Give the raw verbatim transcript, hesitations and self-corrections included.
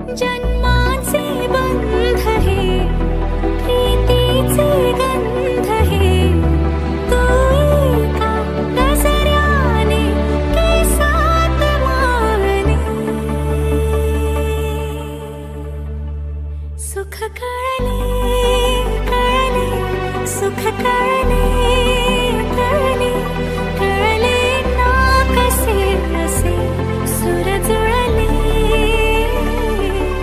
जन्माचे बंध हे प्रीतीचे गंध हे तू एका गजऱ्याने केसात मावने सुख कळले